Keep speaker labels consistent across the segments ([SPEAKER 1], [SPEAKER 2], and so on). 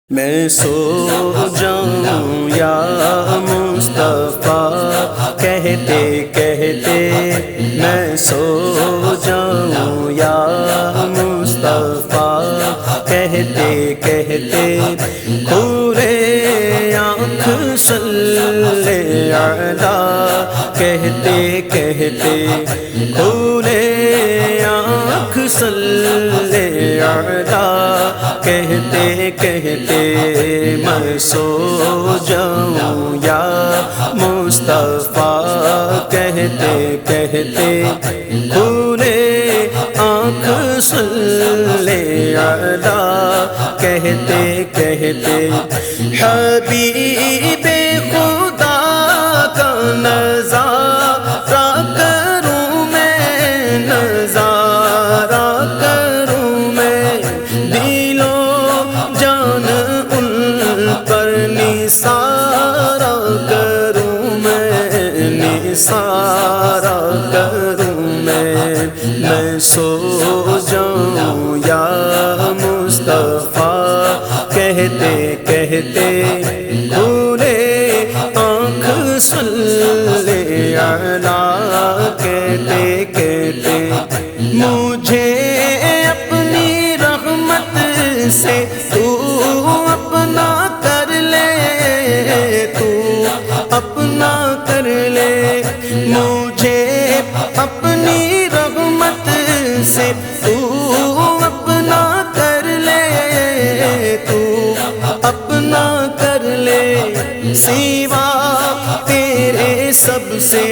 [SPEAKER 1] میں سو جاؤں یا مصطفیٰ کہتے کہتے، میں سو جاؤں یا مصطفیٰ کہتے کہتے، کھولے آنکھ صلی علیٰ کہتے کہتے، کھولے آنکھ صلی علیٰ کہتے کہتے، میں سو جاؤں یا مصطفیٰ کہتے کہتے، کھولے آنکھ صلی علیٰ کہتے کہتے، حبیب خدا کا نظارہ کروں میں، نظارہ کروں میں، دل و جان ان پر نثارہ کروں میں، نثارہ کروں میں سو جاؤں یا مصطفیٰ کہتے کہتے، کھولے آنکھ صلی علیٰ کہتے کہتے، مجھے اپنی رحمت سے تو اپنا کر لے، تو اپنا کر لے، مجھے اپنی رحمت سے تو اپنا کر لے، تو اپنا کر لے، سوا تیرے سب سے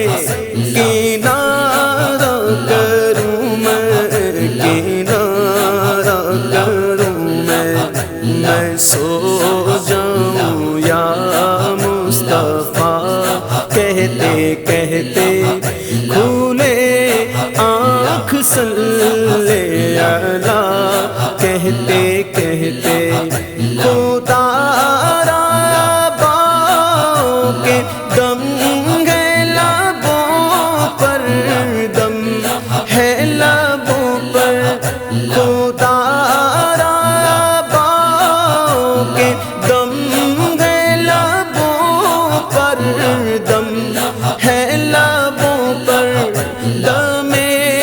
[SPEAKER 1] کنارہ کروں میں، کنارہ کروں میں سو جاؤں یا مصطفیٰ کہتے کہتے، کھولے آنکھ صلی علیٰ کہتے کہتے، خدا را باؤں کے دم ہے لبوں پر، دم ہے لبوں پر، خدا را باؤں کے دم ہے لبوں پر، دم ہے لبوں پر، دم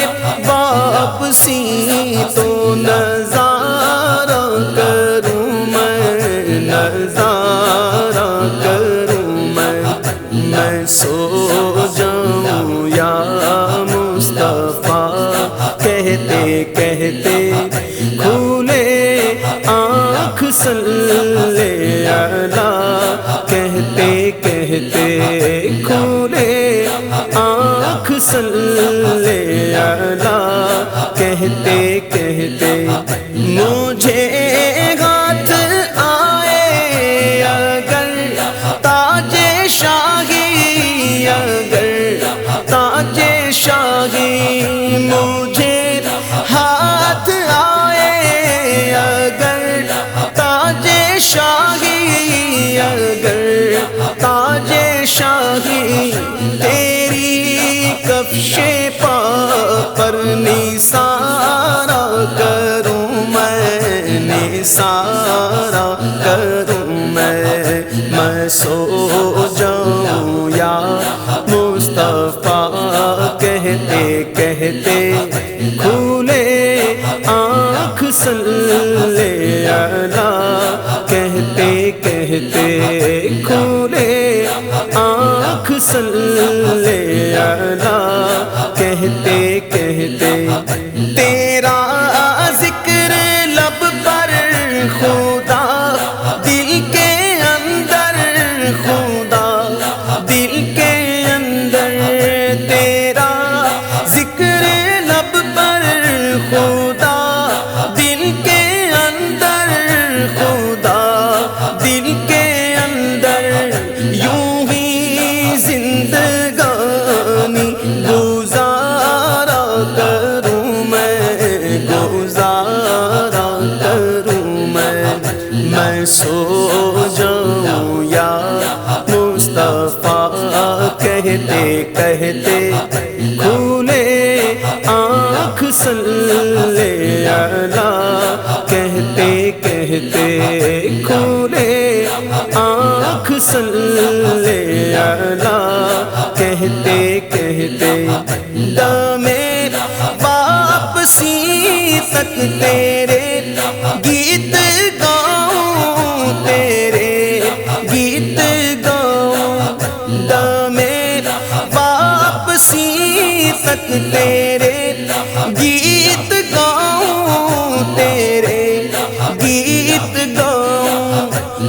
[SPEAKER 1] واپسی تو نظارہ کروں میں، نظارہ کروں میں سو جاؤں یا مصطفیٰ کہتے کہتے، کھولے آنکھ صلی علیٰ کہتے کہتے، کھولے آنکھ صلی علیٰ کہتے کہتے، مجھے ہاتھ آئے اگر تاج شاہی، اگر تاج شاہی، مجھے ہاتھ آئے اگر تاج شاہی، اگر تاج شاہی، تیری کفش پا پر نثارہ کروں میں، نثارہ کروں میں سو جاؤں یا مصطفیٰ کہتے کہتے، کھولے آنکھ صلی علیٰ کہتے کہتے، کھولے آنکھ صلی علیٰ کہتے کہتے، تیرا ذکر لب پر خدا دل کے اندر، خدا دل کے اندر، تیرا ذکر لب پر خدا دل کے اندر، خدا دل کے اندر، یوں ہی زندگانی گزارا کروں میں، گزارا کروں میں سو جاؤں یا مصطفیٰ کہتے کہتے، کھولے آنکھ صلی علیٰ کہتے کہتے کھولے آنکھ صلی علی کہتے کہتے دم واپسی تک تیرے گیت گاؤں تیرے گیت گاؤں دم واپسی تک تیرے گیت گاؤں تیرے گیت گاؤں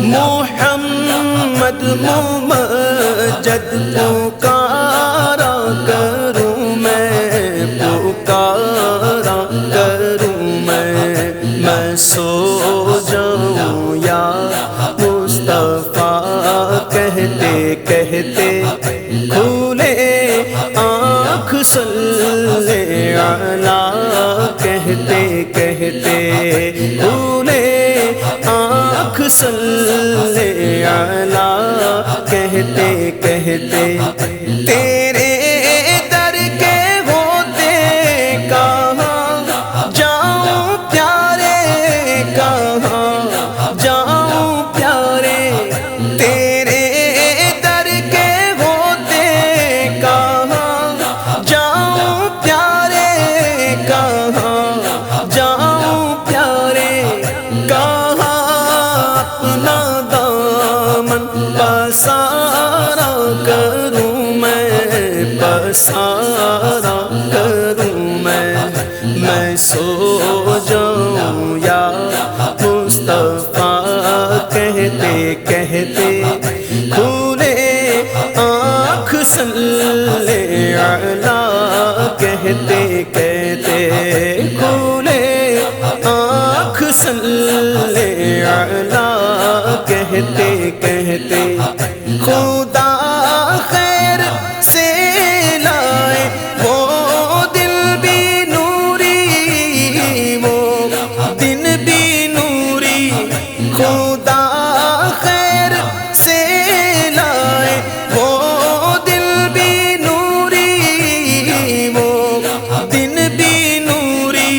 [SPEAKER 1] محمد ممجد پکارا کروں میں پکارا کروں میں سو جاؤں یا مصطفیٰ کہتے کہتے کھولے آنکھ صلی علی کہتے کہتے کھولے آنکھ صلی علی کہتے کہتے تیرے در کے ہوتے کہاں جاؤں پیارے کہاں جاؤں پیارے تیرے در کے ہوتے کہاں جاؤں پیارے کہاں جاؤں پیارے کہاں اپنا دامن پسارا کروں میں پسارا کروں میں سو جاؤں یا مصطفیٰ کہتے کہتے کھولے آنکھ صلی علی کہتے کہتے کھولے آنکھ صلی علی کہتے کہتے خدا خیر سے لائے وہ دل بھی نوری وہ دن بھی نوری خدا خیر سے لائے وہ دل بھی نوری وہ دن بھی نوری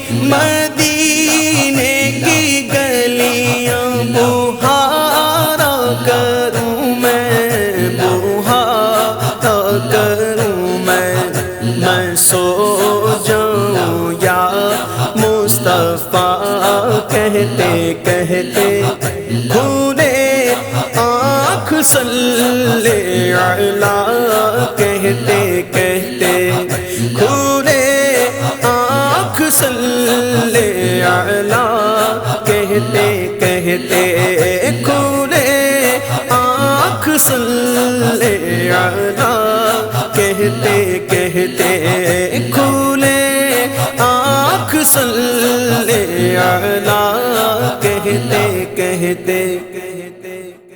[SPEAKER 1] مدینے کی گلیاں بہارا کروں میں بہارا کروں میں سو جاؤں یا مصطفیٰ کہتے کہتے کھولے آنکھ صلی علی کہتے کہتے کھولے آنکھ صلی علی کہتے کہتے کھولے آنکھ صلی علی کہتے کہتے کھولے آنکھ صلی علی کہتے کہتے